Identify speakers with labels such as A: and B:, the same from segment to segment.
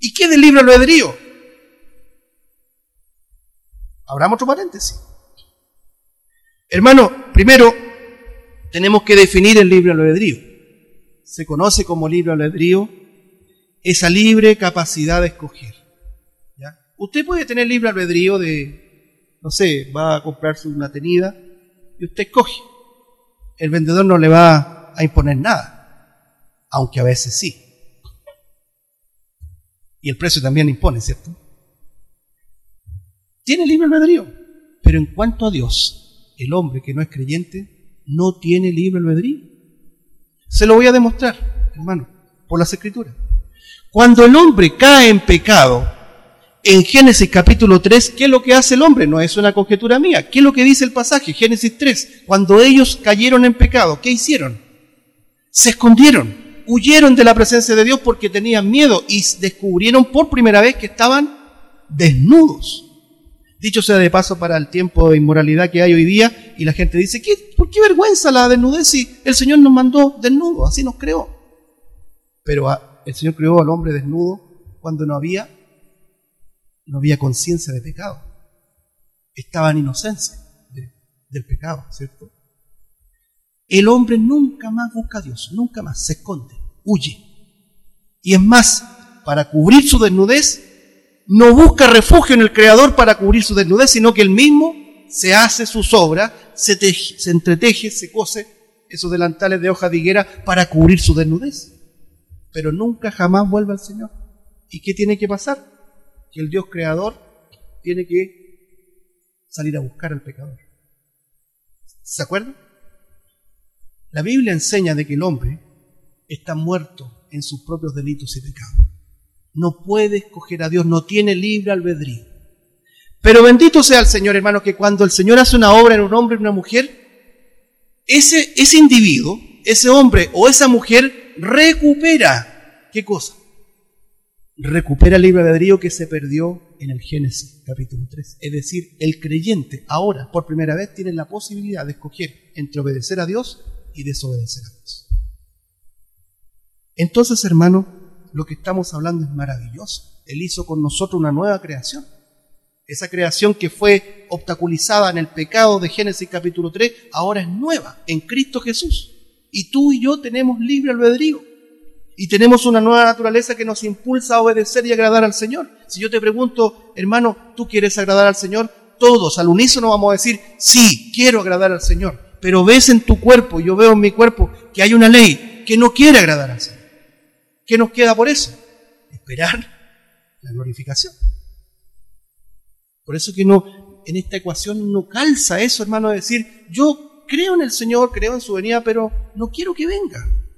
A: ¿Y qué del libre albedrío? Abramos otro paréntesis. Hermano, primero tenemos que definir el libre albedrío. Se conoce como libre albedrío esa libre capacidad de escoger. ¿Ya? Usted puede tener libre albedrío de, no sé, va a comprarse una tenida y usted escoge. El vendedor no le va a imponer nada, aunque a veces sí. Y el precio también impone, ¿cierto? Tiene libre albedrío, pero en cuanto a Dios, el hombre que no es creyente no tiene libre albedrío. Se lo voy a demostrar, hermano, por las Escrituras. Cuando el hombre cae en pecado, en Génesis capítulo 3, ¿qué es lo que hace el hombre? No es una conjetura mía. ¿Qué es lo que dice el pasaje? Génesis 3. Cuando ellos cayeron en pecado, ¿qué hicieron? Se escondieron, huyeron de la presencia de Dios porque tenían miedo y descubrieron por primera vez que estaban desnudos. Dicho sea de paso, para el tiempo de inmoralidad que hay hoy día, y la gente dice, ¿por qué vergüenza la desnudez si el Señor nos mandó desnudos? Así nos creó. Pero el Señor creó al hombre desnudo cuando no había conciencia de pecado. Estaba en inocencia del pecado, ¿cierto? El hombre nunca más busca a Dios, nunca más, se esconde, huye. Y es más, para cubrir su desnudez, no busca refugio en el Creador para cubrir su desnudez, sino que él mismo se hace sus obras, se entreteje, se cose esos delantales de hoja de higuera para cubrir su desnudez. Pero nunca jamás vuelve al Señor. ¿Y qué tiene que pasar? Que el Dios Creador tiene que salir a buscar al pecador. ¿Se acuerdan? La Biblia enseña de que el hombre está muerto en sus propios delitos y pecados. No puede escoger a Dios, no tiene libre albedrío. Pero bendito sea el Señor, hermano, que cuando el Señor hace una obra en un hombre y una mujer, ese individuo, ese hombre o esa mujer recupera, ¿qué cosa? Recupera el libre albedrío que se perdió en el Génesis capítulo 3. Es decir, el creyente ahora, por primera vez, tiene la posibilidad de escoger entre obedecer a Dios y desobedecer a Dios. Entonces, hermano, lo que estamos hablando es maravilloso. Él hizo con nosotros una nueva creación. Esa creación que fue obstaculizada en el pecado de Génesis capítulo 3, ahora es nueva en Cristo Jesús. Y tú y yo tenemos libre albedrío. Y tenemos una nueva naturaleza que nos impulsa a obedecer y agradar al Señor. Si yo te pregunto, hermano, ¿tú quieres agradar al Señor? Todos al unísono vamos a decir, sí, quiero agradar al Señor. Pero ves en tu cuerpo, yo veo en mi cuerpo, que hay una ley que no quiere agradar al Señor. ¿Qué nos queda por eso? Esperar la glorificación. Por eso que en esta ecuación no calza eso, hermano, de decir, yo creo en el Señor, creo en su venida, pero no quiero que venga.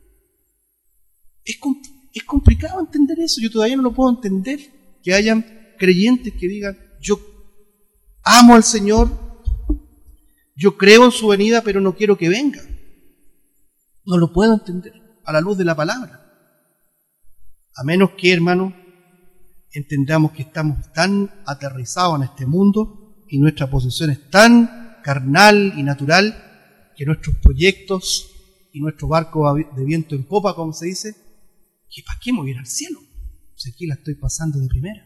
A: Es complicado entender eso. Yo todavía no lo puedo entender. Que hayan creyentes que digan, yo amo al Señor, yo creo en su venida, pero no quiero que venga. No lo puedo entender a la luz de la palabra. A menos que, hermano, entendamos que estamos tan aterrizados en este mundo y nuestra posición es tan carnal y natural que nuestros proyectos y nuestro barco de viento en popa, como se dice, que ¿para qué me voy a ir al cielo? Si aquí la estoy pasando de primera.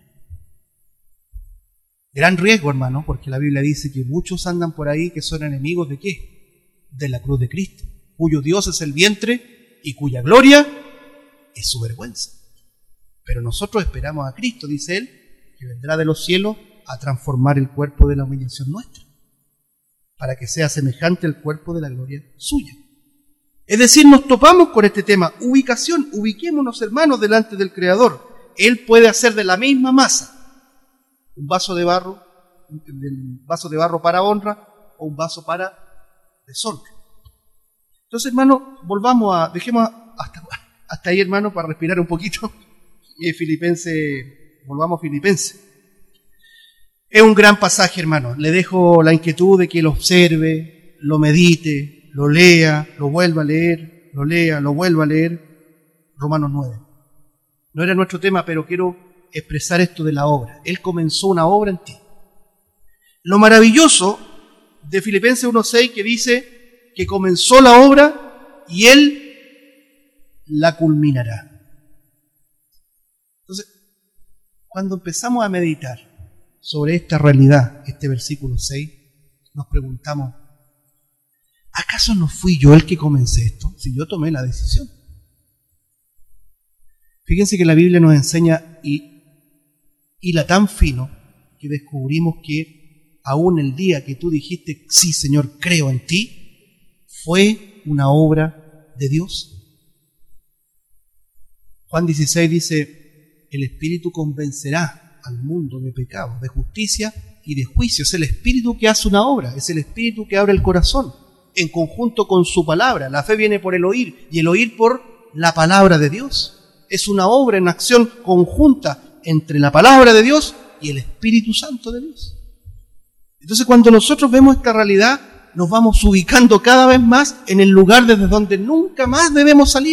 A: Gran riesgo, hermano, porque la Biblia dice que muchos andan por ahí que son enemigos ¿de qué? De la cruz de Cristo, cuyo Dios es el vientre y cuya gloria es su vergüenza. Pero nosotros esperamos a Cristo, dice él, que vendrá de los cielos a transformar el cuerpo de la humillación nuestra, para que sea semejante al cuerpo de la gloria suya. Es decir, nos topamos con este tema, ubicación, ubiquémonos, hermanos, delante del Creador. Él puede hacer de la misma masa un vaso de barro para honra o un vaso para deshonra. Entonces, hermano, dejemos hasta ahí, hermano, para respirar un poquito. Volvamos a Filipenses. Es un gran pasaje, hermano. Le dejo la inquietud de que lo observe, lo medite, lo lea, lo vuelva a leer, lo lea, lo vuelva a leer. Romanos 9. No era nuestro tema, pero quiero expresar esto de la obra. Él comenzó una obra en ti. Lo maravilloso de Filipenses 1:6 que dice que comenzó la obra y Él la culminará. Entonces, Cuando empezamos a meditar sobre esta realidad, este versículo 6, nos preguntamos, ¿acaso no fui yo el que comencé esto? Si yo tomé la decisión. Fíjense que la Biblia nos enseña hila tan fino que descubrimos que aún el día que tú dijiste, sí Señor, creo en ti, fue una obra de Dios. Juan 16 dice, el Espíritu convencerá al mundo de pecado, de justicia y de juicio. Es el Espíritu que hace una obra, es el Espíritu que abre el corazón, en conjunto con su palabra. La fe viene por el oír, y el oír por la palabra de Dios. Es una obra en acción conjunta entre la palabra de Dios y el Espíritu Santo de Dios. Entonces, cuando nosotros vemos esta realidad, nos vamos ubicando cada vez más en el lugar desde donde nunca más debemos salir.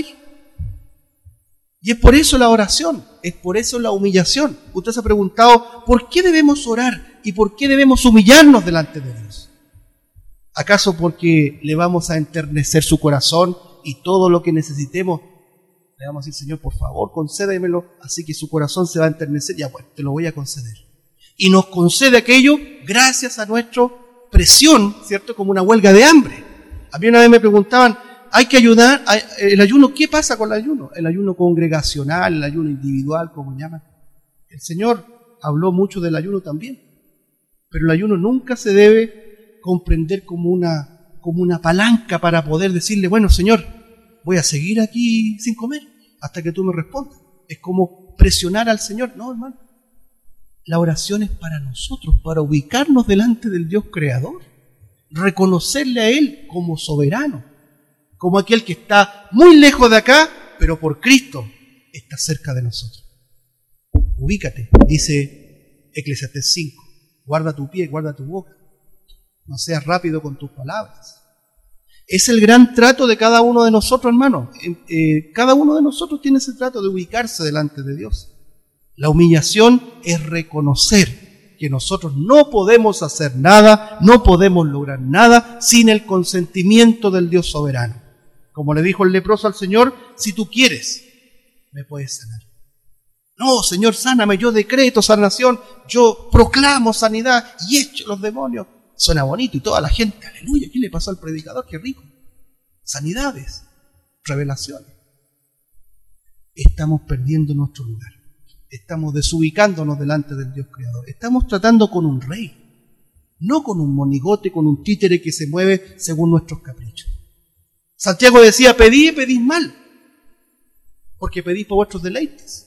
A: Y es por eso la oración, es por eso la humillación. Usted se ha preguntado, ¿por qué debemos orar y por qué debemos humillarnos delante de Dios? ¿Acaso porque le vamos a enternecer su corazón y todo lo que necesitemos le vamos a decir, Señor, por favor, concédemelo, así que su corazón se va a enternecer? Ya, bueno, te lo voy a conceder. Y nos concede aquello gracias a nuestra presión, ¿cierto? Como una huelga de hambre. A mí una vez me preguntaban, hay que ayunar, el ayuno, ¿qué pasa con el ayuno? El ayuno congregacional, el ayuno individual, como llaman. El Señor habló mucho del ayuno también, pero el ayuno nunca se debe comprender como una palanca para poder decirle, bueno, Señor, voy a seguir aquí sin comer hasta que tú me respondas. Es como presionar al Señor. No, hermano. La oración es para nosotros, para ubicarnos delante del Dios Creador, reconocerle a Él como soberano, como aquel que está muy lejos de acá, pero por Cristo está cerca de nosotros. Ubícate, dice Eclesiastés 5, guarda tu pie, guarda tu boca, no seas rápido con tus palabras. Es el gran trato de cada uno de nosotros, hermano. Cada uno de nosotros tiene ese trato de ubicarse delante de Dios. La humillación es reconocer que nosotros no podemos hacer nada, no podemos lograr nada sin el consentimiento del Dios soberano. Como le dijo el leproso al Señor, si tú quieres, me puedes sanar. No, Señor, sáname, yo decreto sanación, yo proclamo sanidad y echo los demonios. Suena bonito y toda la gente, aleluya, ¿qué le pasó al predicador? Qué rico. Sanidades, revelaciones. Estamos perdiendo nuestro lugar. Estamos desubicándonos delante del Dios Creador. Estamos tratando con un rey, no con un monigote, con un títere que se mueve según nuestros caprichos. Santiago decía, pedid y pedís mal, porque pedís por vuestros deleites.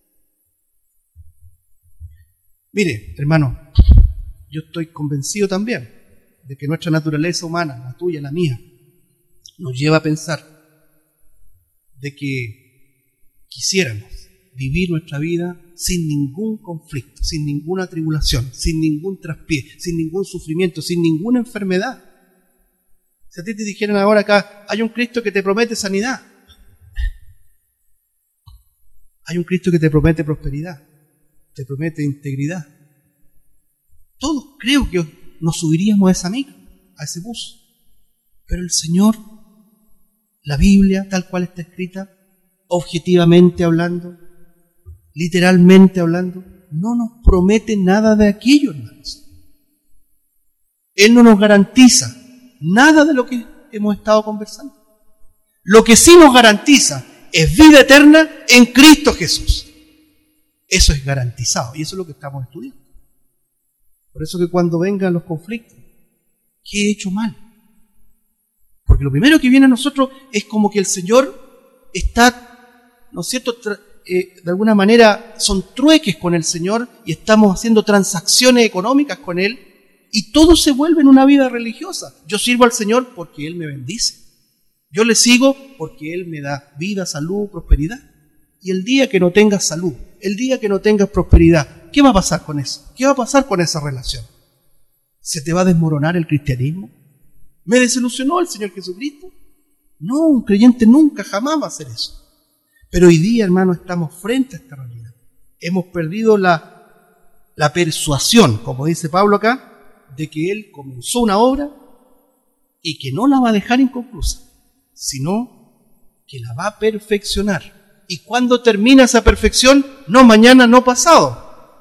A: Mire, hermano, yo estoy convencido también de que nuestra naturaleza humana, la tuya, la mía, nos lleva a pensar de que quisiéramos vivir nuestra vida sin ningún conflicto, sin ninguna tribulación, sin ningún traspié, sin ningún sufrimiento, sin ninguna enfermedad. Si a ti te dijeran ahora acá, hay un Cristo que te promete sanidad, hay un Cristo que te promete prosperidad, te promete integridad, todos creo que nos subiríamos a esa micro, a ese bus. Pero el Señor, la Biblia tal cual está escrita, objetivamente hablando, literalmente hablando, no nos promete nada de aquello, hermanos. Él no nos garantiza nada de lo que hemos estado conversando. Lo que sí nos garantiza es vida eterna en Cristo Jesús. Eso es garantizado y eso es lo que estamos estudiando. Por eso que cuando vengan los conflictos, ¿qué he hecho mal? Porque lo primero que viene a nosotros es como que el Señor está, ¿no es cierto?, de alguna manera son trueques con el Señor y estamos haciendo transacciones económicas con Él y todo se vuelve en una vida religiosa. Yo sirvo al Señor porque Él me bendice. Yo le sigo porque Él me da vida, salud, prosperidad. Y el día que no tengas salud, el día que no tengas prosperidad, ¿qué va a pasar con eso? ¿Qué va a pasar con esa relación? ¿Se te va a desmoronar el cristianismo? ¿Me desilusionó el Señor Jesucristo? No, un creyente nunca, jamás va a hacer eso. Pero hoy día, hermano, estamos frente a esta realidad. Hemos perdido la persuasión, como dice Pablo acá, de que Él comenzó una obra y que no la va a dejar inconclusa, sino que la va a perfeccionar. Y cuando termina esa perfección, no mañana, no pasado,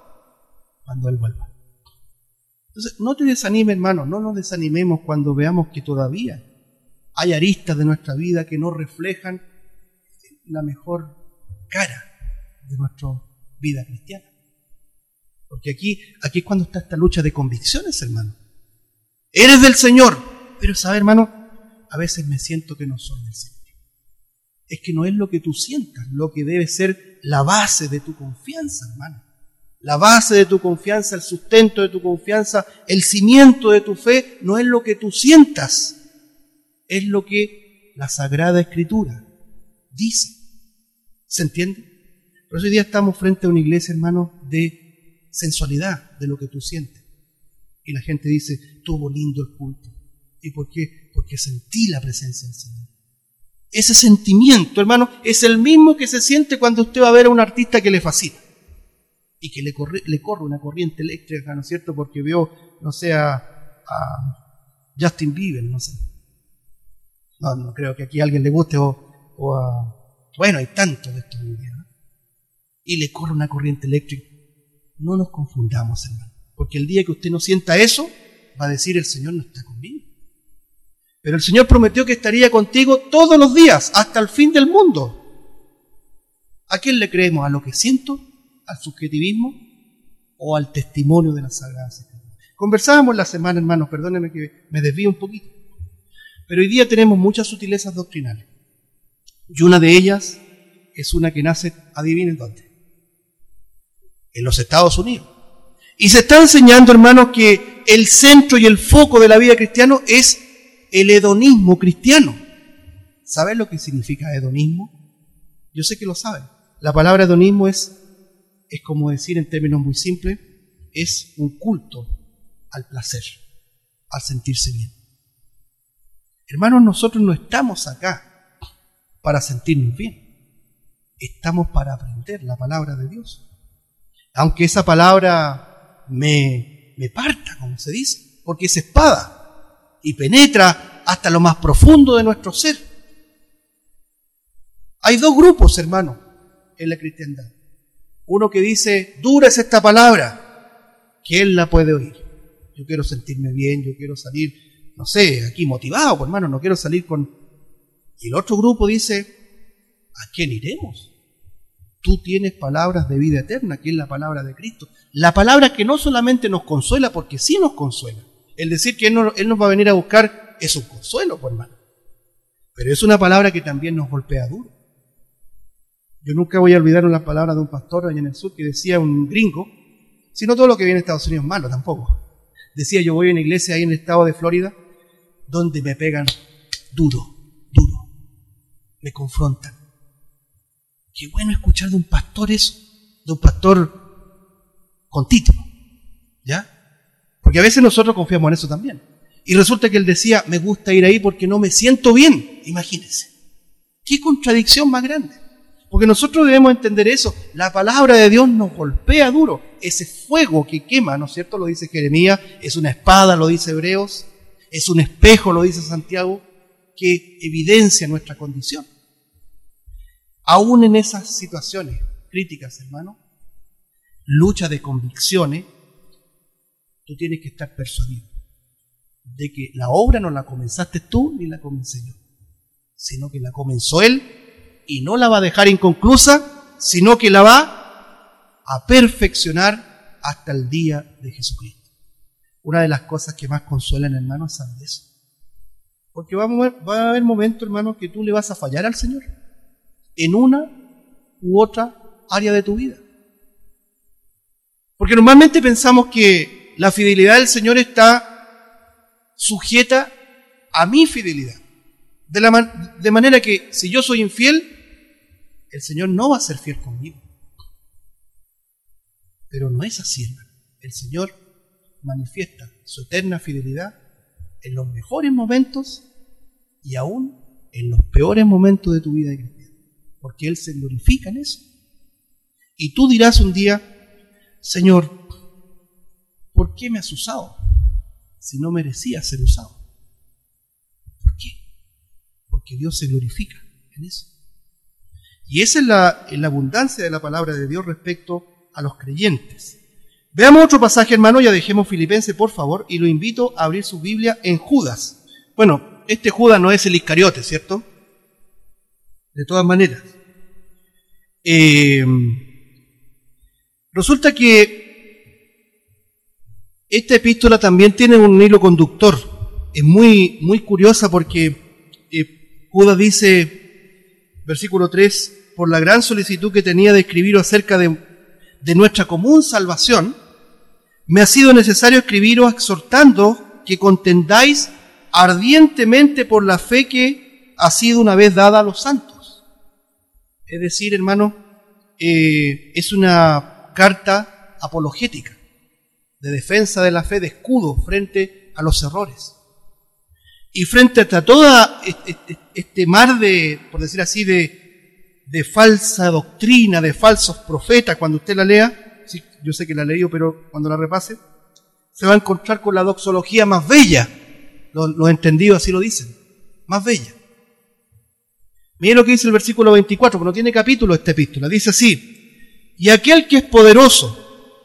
A: cuando Él vuelva. Entonces, no te desanimes, hermano, no nos desanimemos cuando veamos que todavía hay aristas de nuestra vida que no reflejan la mejor cara de nuestra vida cristiana. Porque aquí es cuando está esta lucha de convicciones, hermano. Eres del Señor, pero ¿sabes, hermano? A veces me siento que no soy del Señor. Es que no es lo que tú sientas, lo que debe ser la base de tu confianza, hermano. La base de tu confianza, el sustento de tu confianza, el cimiento de tu fe, no es lo que tú sientas, es lo que la Sagrada Escritura dice. ¿Se entiende? Por eso hoy día estamos frente a una iglesia, hermano, de sensualidad, de lo que tú sientes. Y la gente dice, estuvo lindo el culto. ¿Y por qué? Porque sentí la presencia del Señor. Ese sentimiento, hermano, es el mismo que se siente cuando usted va a ver a un artista que le fascina y que le corre una corriente eléctrica, ¿no es cierto? Porque vio, no sé, a Justin Bieber, no sé. No creo que aquí a alguien le guste o a... Bueno, hay tantos de estos hoy día, ¿no? Y le corre una corriente eléctrica. No nos confundamos, hermano, porque el día que usted no sienta eso, va a decir, el Señor no está conmigo. Pero el Señor prometió que estaría contigo todos los días, hasta el fin del mundo. ¿A quién le creemos? ¿A lo que siento? ¿Al subjetivismo? ¿O al testimonio de las Sagradas Escrituras? Conversábamos la semana, hermanos, perdónenme que me desvío un poquito. Pero hoy día tenemos muchas sutilezas doctrinales. Y una de ellas es una que nace, adivinen dónde. En los Estados Unidos. Y se está enseñando, hermanos, que el centro y el foco de la vida cristiana es el hedonismo cristiano. ¿Saben lo que significa hedonismo? Yo sé que lo saben. La palabra hedonismo es como decir en términos muy simples, es un culto al placer, al sentirse bien. Hermanos, nosotros no estamos acá para sentirnos bien. Estamos para aprender la palabra de Dios. Aunque esa palabra me parta, como se dice, porque es espada y penetra hasta lo más profundo de nuestro ser. Hay dos grupos, hermano, en la cristiandad. Uno que dice, dura es esta palabra, que él la puede oír. Yo quiero sentirme bien, yo quiero salir, no sé, aquí motivado, pues, hermano, no quiero salir con... Y el otro grupo dice, ¿a quién iremos? Tú tienes palabras de vida eterna, que es la palabra de Cristo. La palabra que no solamente nos consuela, porque sí nos consuela. El decir que Él nos va a venir a buscar es un consuelo, pues, hermano. Pero es una palabra que también nos golpea duro. Yo nunca voy a olvidar una palabra de un pastor allá en el sur que decía, un gringo, si no todo lo que viene de Estados Unidos es malo tampoco. Decía, yo voy a una iglesia ahí en el estado de Florida, donde me pegan duro, me confrontan. Qué bueno escuchar de un pastor eso, de un pastor con título, ¿ya? Porque a veces nosotros confiamos en eso también. Y resulta que él decía, me gusta ir ahí porque no me siento bien. Imagínense. Qué contradicción más grande. Porque nosotros debemos entender eso. La palabra de Dios nos golpea duro. Ese fuego que quema, ¿no es cierto? Lo dice Jeremías, es una espada, lo dice Hebreos, es un espejo, lo dice Santiago, que evidencia nuestra condición. Aún en esas situaciones críticas, hermano, lucha de convicciones, tú tienes que estar persuadido de que la obra no la comenzaste tú ni la comencé yo, sino que la comenzó Él y no la va a dejar inconclusa, sino que la va a perfeccionar hasta el día de Jesucristo. Una de las cosas que más consuelan, hermano, es saber eso. Porque va a haber momentos, hermano, que tú le vas a fallar al Señor en una u otra área de tu vida. Porque normalmente pensamos que la fidelidad del Señor está sujeta a mi fidelidad. De manera que si yo soy infiel, el Señor no va a ser fiel conmigo. Pero no es así, hermano. El Señor manifiesta su eterna fidelidad en los mejores momentos y aún en los peores momentos de tu vida cristiana. Porque Él se glorifica en eso. Y tú dirás un día, Señor, ¿por qué me has usado si no merecía ser usado? ¿Por qué? Porque Dios se glorifica en eso. Y esa es la abundancia de la palabra de Dios respecto a los creyentes. Veamos otro pasaje, hermano, ya dejemos Filipenses, por favor, y lo invito a abrir su Biblia en Judas. Bueno, este Judas no es el Iscariote, ¿cierto? De todas maneras. Resulta que esta epístola también tiene un hilo conductor. Es muy, muy curiosa porque Judas dice, versículo 3, por la gran solicitud que tenía de escribiros acerca de nuestra común salvación, me ha sido necesario escribiros exhortando que contendáis ardientemente por la fe que ha sido una vez dada a los santos. Es decir, hermano, es una carta apologética, de defensa de la fe, de escudo frente a los errores. Y frente a todo este mar de, por decir así, de falsa doctrina, de falsos profetas, cuando usted la lea, sí, yo sé que la he leído, pero cuando la repase, se va a encontrar con la doxología más bella. Los entendidos así lo dicen, más bella. Miren lo que dice el versículo 24, que no tiene capítulo esta epístola. Dice así: y aquel que es poderoso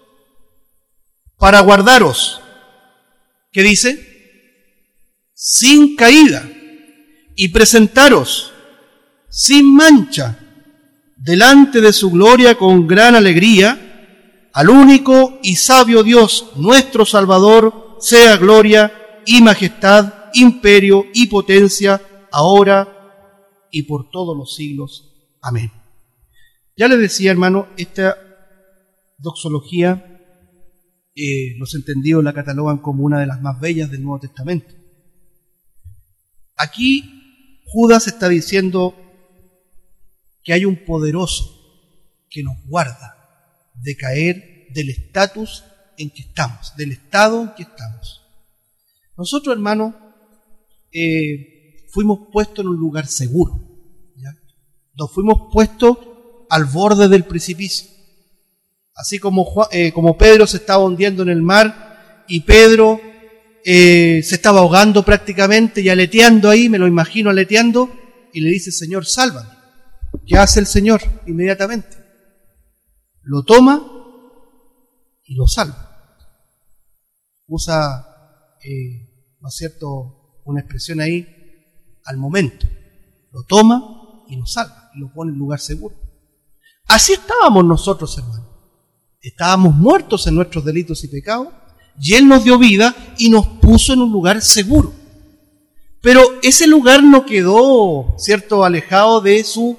A: para guardaros, ¿qué dice? Sin caída, y presentaros sin mancha delante de su gloria con gran alegría, al único y sabio Dios, nuestro Salvador, sea gloria y majestad, imperio y potencia, ahora y por todos los siglos. Amén. Ya les decía, hermano, esta doxología, los entendidos la catalogan como una de las más bellas del Nuevo Testamento. Aquí Judas está diciendo que hay un poderoso que nos guarda de caer del estatus en que estamos, del estado en que estamos. Nosotros, hermanos, fuimos puestos en un lugar seguro, ¿ya? Nos fuimos puestos al borde del precipicio. Así como Pedro se estaba hundiendo en el mar y Pedro se estaba ahogando prácticamente y aleteando ahí, me lo imagino aleteando, y le dice: Señor, sálvame. ¿Qué hace el Señor inmediatamente? Lo toma y lo salva. Usa, ¿no es cierto?, una expresión ahí, al momento. Lo toma y lo salva, y lo pone en lugar seguro. Así estábamos nosotros, hermanos. Estábamos muertos en nuestros delitos y pecados, y Él nos dio vida y nos puso en un lugar seguro. Pero ese lugar no quedó, ¿cierto?, alejado de su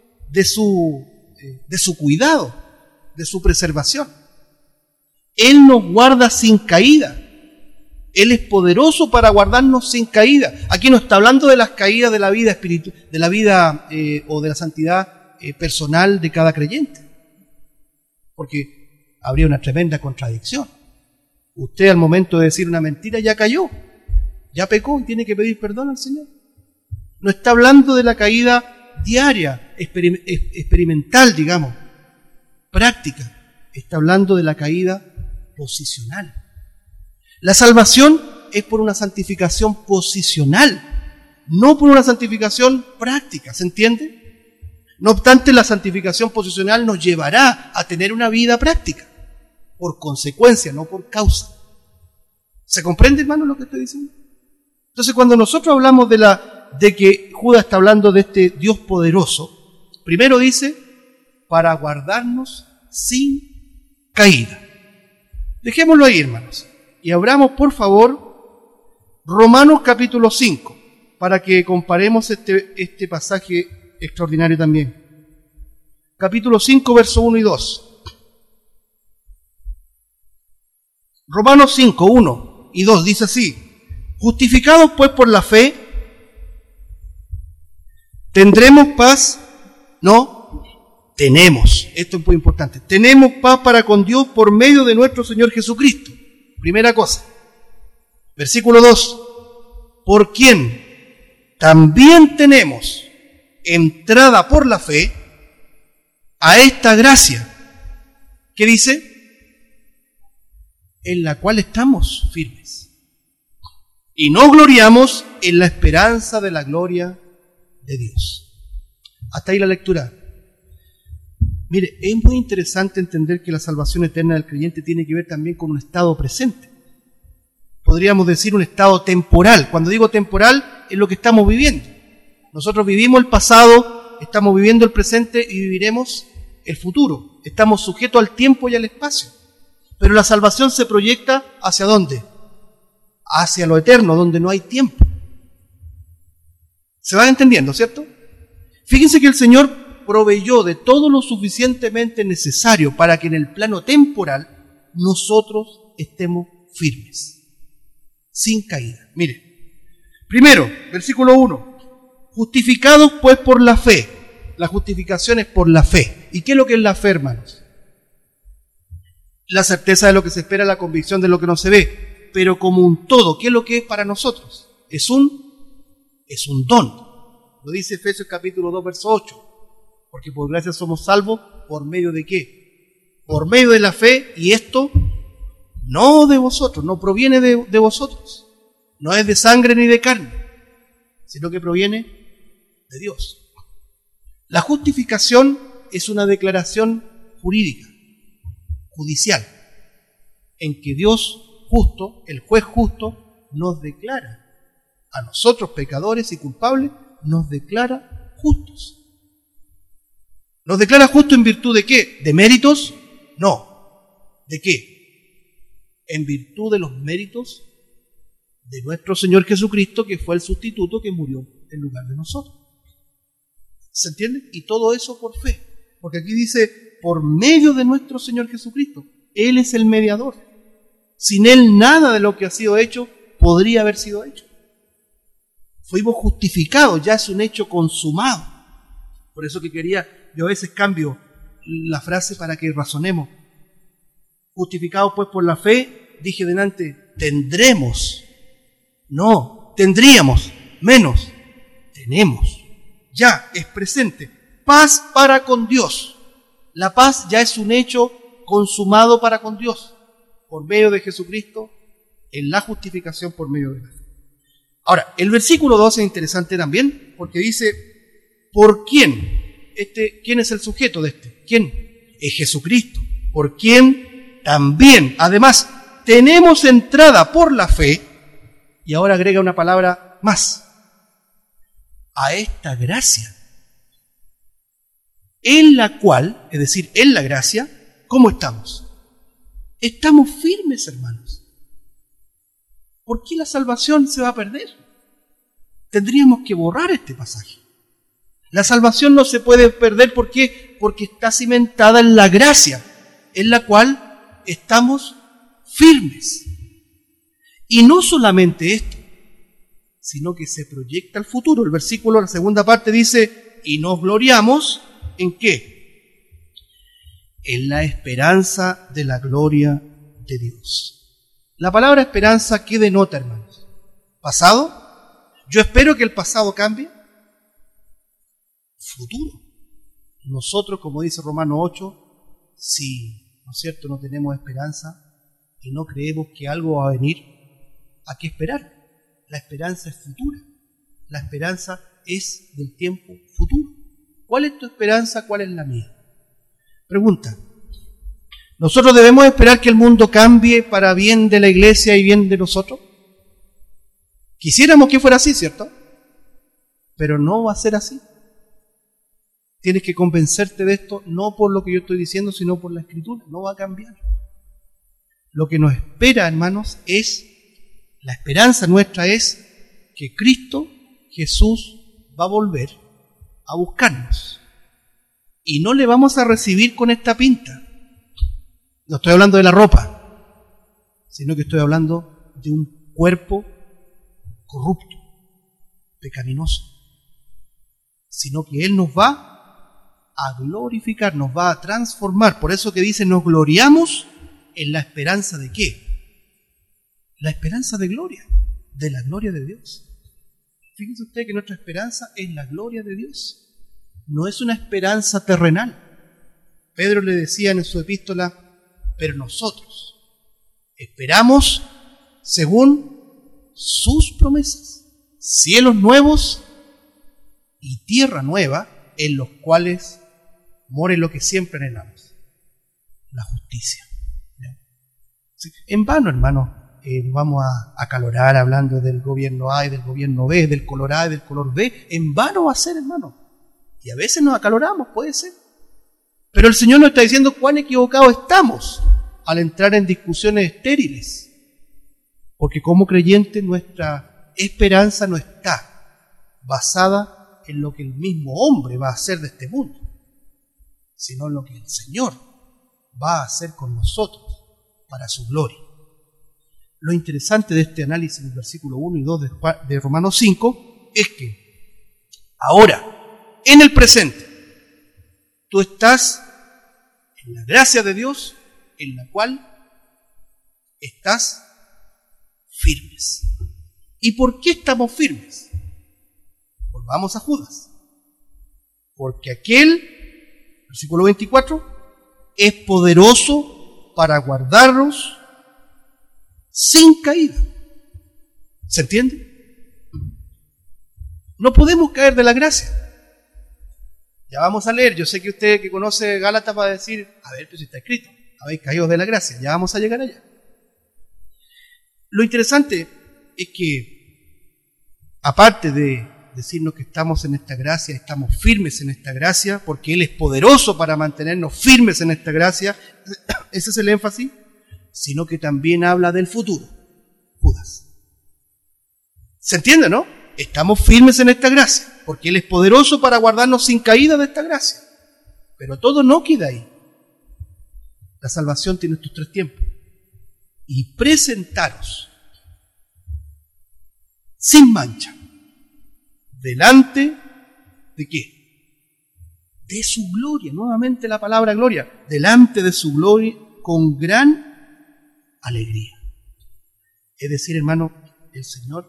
A: cuidado, de su preservación. Él nos guarda sin caída. Él es poderoso para guardarnos sin caída. Aquí no está hablando de las caídas de la vida espiritual, de la vida o de la santidad personal de cada creyente, porque habría una tremenda contradicción. Usted, al momento de decir una mentira, ya cayó, ya pecó y tiene que pedir perdón al Señor. No está hablando de la caída diaria, experimental, digamos, práctica. Está hablando de la caída posicional. La salvación es por una santificación posicional, no por una santificación práctica, ¿se entiende? No obstante, la santificación posicional nos llevará a tener una vida práctica, por consecuencia, no por causa. ¿Se comprende, hermano, lo que estoy diciendo? Entonces, cuando nosotros hablamos de que Judas está hablando de este Dios poderoso, primero dice, para guardarnos sin caída. Dejémoslo ahí, hermanos. Y abramos, por favor, Romanos capítulo 5, para que comparemos este pasaje extraordinario también. Capítulo 5, verso 1 y 2. Romanos 5, 1 y 2 dice así: justificados pues por la fe, ¿tendremos paz? No, tenemos. Esto es muy importante. Tenemos paz para con Dios por medio de nuestro Señor Jesucristo. Primera cosa. Versículo 2. Por quien también tenemos entrada por la fe a esta gracia. ¿Qué dice? En la cual estamos firmes. Y nos gloriamos en la esperanza de la gloria de Dios. Hasta ahí la lectura. Mire, es muy interesante entender que la salvación eterna del creyente tiene que ver también con un estado presente. Podríamos decir un estado temporal. Cuando digo temporal, es lo que estamos viviendo. Nosotros vivimos el pasado, estamos viviendo el presente y viviremos el futuro. Estamos sujetos al tiempo y al espacio. Pero la salvación se proyecta ¿hacia dónde? Hacia lo eterno, donde no hay tiempo. ¿Se van entendiendo, cierto? Fíjense que el Señor proveyó de todo lo suficientemente necesario para que en el plano temporal nosotros estemos firmes, sin caída. Mire, primero, versículo 1, justificados pues por la fe. La justificación es por la fe. ¿Y qué es lo que es la fe, hermanos? La certeza de lo que se espera, la convicción de lo que no se ve, pero como un todo. ¿Qué es lo que es para nosotros? Es un don. Lo dice Efesios capítulo 2, verso 8. Porque por gracia somos salvos, ¿por medio de qué? Por medio de la fe, y esto no de vosotros, no proviene de vosotros. No es de sangre ni de carne, sino que proviene de Dios. La justificación es una declaración jurídica, judicial, en que Dios justo, el juez justo, nos declara a nosotros pecadores y culpables, nos declara justos. ¿Nos declara justos en virtud de qué? ¿De méritos? No. ¿De qué? En virtud de los méritos de nuestro Señor Jesucristo, que fue el sustituto que murió en lugar de nosotros. ¿Se entiende? Y todo eso por fe. Porque aquí dice, por medio de nuestro Señor Jesucristo. Él es el mediador. Sin Él nada de lo que ha sido hecho podría haber sido hecho. Fuimos justificados, ya es un hecho consumado. Por eso que yo a veces cambio la frase para que razonemos. Justificados pues por la fe, dije delante, tendremos. No, tendríamos, menos, tenemos. Ya es presente. Paz para con Dios. La paz ya es un hecho consumado para con Dios, por medio de Jesucristo, en la justificación por medio de la fe. Ahora, el versículo 2 es interesante también, porque dice, ¿por quién? ¿Quién es el sujeto de este? ¿Quién? Es Jesucristo. ¿Por quién? También, además, tenemos entrada por la fe, y ahora agrega una palabra más, a esta gracia, en la cual, es decir, en la gracia, ¿cómo estamos? Estamos firmes, hermanos. ¿Por qué la salvación se va a perder? Tendríamos que borrar este pasaje. La salvación no se puede perder, ¿por qué? Porque está cimentada en la gracia, en la cual estamos firmes. Y no solamente esto, sino que se proyecta al futuro. El versículo, la segunda parte dice, y nos gloriamos, ¿en qué? En la esperanza de la gloria de Dios. La palabra esperanza, ¿qué denota, hermanos? ¿Pasado? Yo espero que el pasado cambie. Futuro. Nosotros, como dice Romanos 8, si, ¿no es cierto?, no tenemos esperanza y no creemos que algo va a venir, ¿a qué esperar? La esperanza es futura. La esperanza es del tiempo futuro. ¿Cuál es tu esperanza? ¿Cuál es la mía? Pregunta. ¿Nosotros debemos esperar que el mundo cambie para bien de la iglesia y bien de nosotros? Quisiéramos que fuera así, ¿cierto? Pero no va a ser así. Tienes que convencerte de esto, no por lo que yo estoy diciendo, sino por la Escritura. No va a cambiar. Lo que nos espera, hermanos, la esperanza nuestra es que Cristo, Jesús, va a volver a buscarnos. Y no le vamos a recibir con esta pinta. No estoy hablando de la ropa, sino que estoy hablando de un cuerpo corrupto, pecaminoso. Sino que Él nos va a glorificar, nos va a transformar. Por eso que dice, nos gloriamos en la esperanza de ¿qué? La esperanza de gloria, de la gloria de Dios. Fíjense usted que nuestra esperanza es la gloria de Dios. No es una esperanza terrenal. Pedro le decía en su epístola, pero nosotros esperamos según sus promesas, cielos nuevos y tierra nueva en los cuales Amor es lo que siempre anhelamos, la justicia. Sí. En vano, hermano, nos vamos a acalorar hablando del gobierno A y del gobierno B, del color A y del color B. En vano va a ser, hermano. Y a veces nos acaloramos, puede ser. Pero el Señor nos está diciendo cuán equivocados estamos al entrar en discusiones estériles. Porque como creyentes nuestra esperanza no está basada en lo que el mismo hombre va a hacer de este mundo, sino en lo que el Señor va a hacer con nosotros para su gloria. Lo interesante de este análisis del versículo 1 y 2 de Romanos 5 es que ahora, en el presente, tú estás en la gracia de Dios en la cual estás firmes. ¿Y por qué estamos firmes? Volvamos a Judas. Porque aquel, versículo 24, es poderoso para guardarnos sin caída. ¿Se entiende? No podemos caer de la gracia. Ya vamos a leer. Yo sé que usted que conoce Gálatas va a decir, a ver, pues está escrito, habéis caído de la gracia. Ya vamos a llegar allá. Lo interesante es que, aparte de decirnos que estamos en esta gracia, estamos firmes en esta gracia, porque Él es poderoso para mantenernos firmes en esta gracia, ese es el énfasis, sino que también habla del futuro, Judas. ¿Se entiende, no? Estamos firmes en esta gracia, porque Él es poderoso para guardarnos sin caída de esta gracia. Pero todo no queda ahí. La salvación tiene estos tres tiempos. Y presentaros sin mancha delante de ¿qué? De su gloria. Nuevamente la palabra gloria. Delante de su gloria con gran alegría. Es decir, hermano, el Señor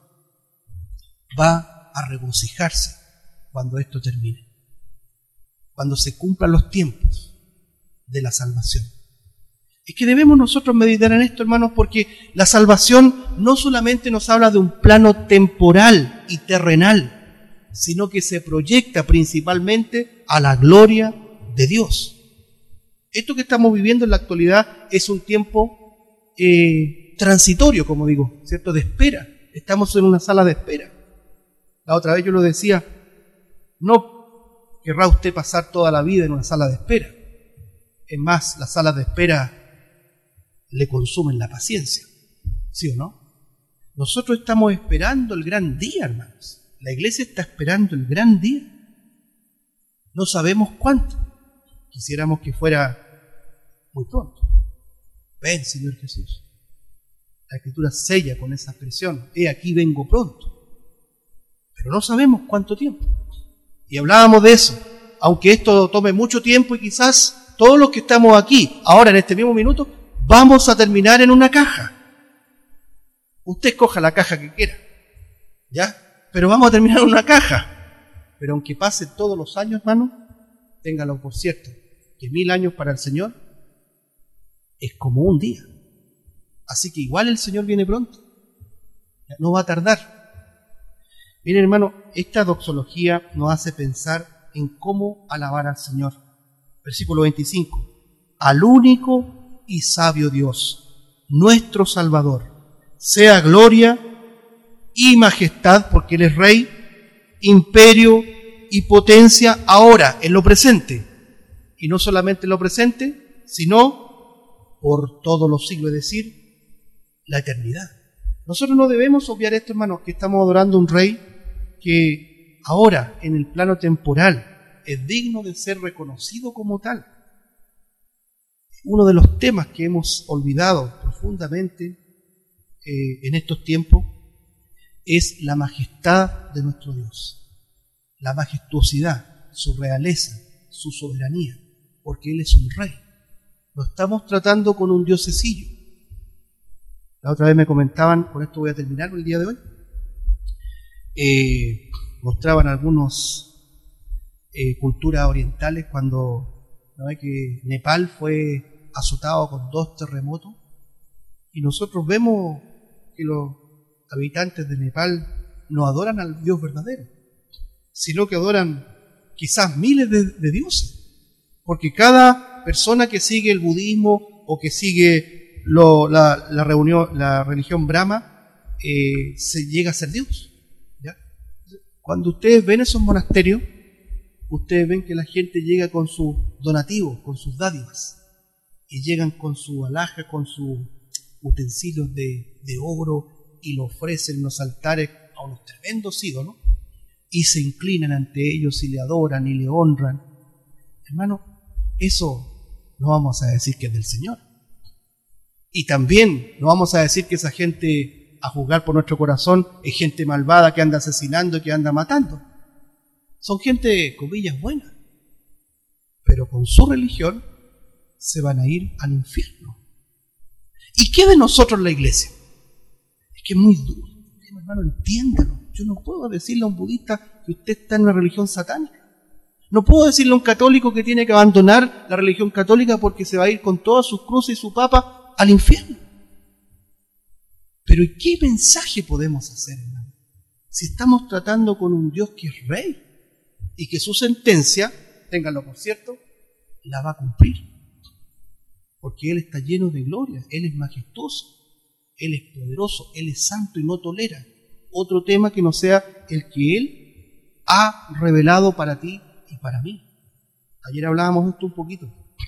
A: va a regocijarse cuando esto termine. Cuando se cumplan los tiempos de la salvación. Es que debemos nosotros meditar en esto, hermanos, porque la salvación no solamente nos habla de un plano temporal y terrenal, sino que se proyecta principalmente a la gloria de Dios. Esto que estamos viviendo en la actualidad es un tiempo transitorio, como digo, ¿cierto? De espera. Estamos en una sala de espera. La otra vez yo lo decía, no querrá usted pasar toda la vida en una sala de espera. Es más, las salas de espera le consumen la paciencia, ¿sí o no? Nosotros estamos esperando el gran día, hermanos. La iglesia está esperando el gran día. No sabemos cuánto. Quisiéramos que fuera muy pronto. Ven, Señor Jesús. La Escritura sella con esa expresión, he aquí vengo pronto. Pero no sabemos cuánto tiempo. Y hablábamos de eso. Aunque esto tome mucho tiempo y quizás todos los que estamos aquí, ahora en este mismo minuto, vamos a terminar en una caja. Usted escoja la caja que quiera, ¿ya? Pero vamos a terminar en una caja. Pero aunque pase todos los años, hermano, téngalo por cierto, que 1000 años para el Señor es como un día. Así que igual el Señor viene pronto. No va a tardar. Miren, hermano, esta doxología nos hace pensar en cómo alabar al Señor. Versículo 25. Al único y sabio Dios, nuestro Salvador, sea gloria y majestad, porque Él es Rey, imperio y potencia ahora, en lo presente. Y no solamente en lo presente, sino por todos los siglos, es decir, la eternidad. Nosotros no debemos obviar esto, hermanos, que estamos adorando a un Rey que ahora, en el plano temporal, es digno de ser reconocido como tal. Uno de los temas que hemos olvidado profundamente en estos tiempos es la majestad de nuestro Dios, la majestuosidad, su realeza, su soberanía, porque Él es un Rey. Lo estamos tratando con un diosecillo. La otra vez me comentaban, con esto voy a terminar el día de hoy, mostraban algunos culturas orientales cuando ¿no? que Nepal fue azotado con 2 terremotos y nosotros vemos que los habitantes de Nepal no adoran al Dios verdadero, sino que adoran quizás miles de dioses. Porque cada persona que sigue el budismo o que sigue la religión Brahma se llega a ser Dios. ¿Ya? Cuando ustedes ven esos monasterios, ustedes ven que la gente llega con sus donativos, con sus dádivas, y llegan con su alhaja, con sus utensilios de oro, y lo ofrecen en los altares a unos tremendos ídolos, y se inclinan ante ellos y le adoran y le honran. Hermano, eso no vamos a decir que es del Señor. Y también no vamos a decir que esa gente, a juzgar por nuestro corazón, es gente malvada que anda asesinando y que anda matando. Son gente, comillas, buena. Pero con su religión se van a ir al infierno. ¿Y qué de nosotros la iglesia? Es que es muy duro. Hermano, entiéndalo. Yo no puedo decirle a un budista que usted está en una religión satánica. No puedo decirle a un católico que tiene que abandonar la religión católica porque se va a ir con todas sus cruces y su papa al infierno. Pero ¿y qué mensaje podemos hacer, hermano? Si estamos tratando con un Dios que es rey y que su sentencia, ténganlo por cierto, la va a cumplir. Porque Él está lleno de gloria, Él es majestuoso, Él es poderoso, Él es santo y no tolera otro tema que no sea el que Él ha revelado para ti y para mí. Ayer hablábamos de esto un poquito.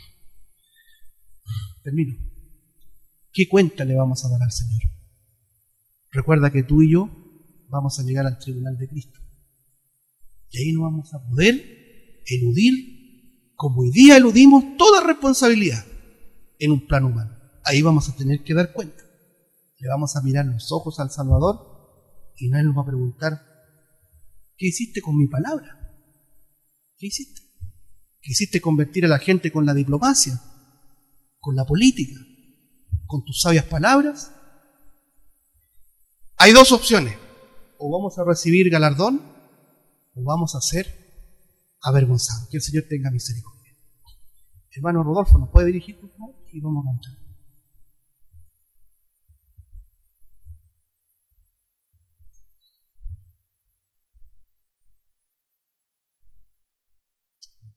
A: Termino. ¿Qué cuenta le vamos a dar al Señor? Recuerda que tú y yo vamos a llegar al tribunal de Cristo. Y ahí no vamos a poder eludir, como hoy día eludimos toda responsabilidad en un plano humano. Ahí vamos a tener que dar cuenta. Le vamos a mirar los ojos al Salvador y nadie nos va a preguntar, ¿qué hiciste con mi palabra? ¿Qué hiciste? ¿Quisiste convertir a la gente con la diplomacia, con la política, con tus sabias palabras? Hay dos opciones. O vamos a recibir galardón o vamos a ser avergonzados. Que el Señor tenga misericordia. Hermano Rodolfo, ¿nos puede dirigir, por favor? Y vamos a entrar.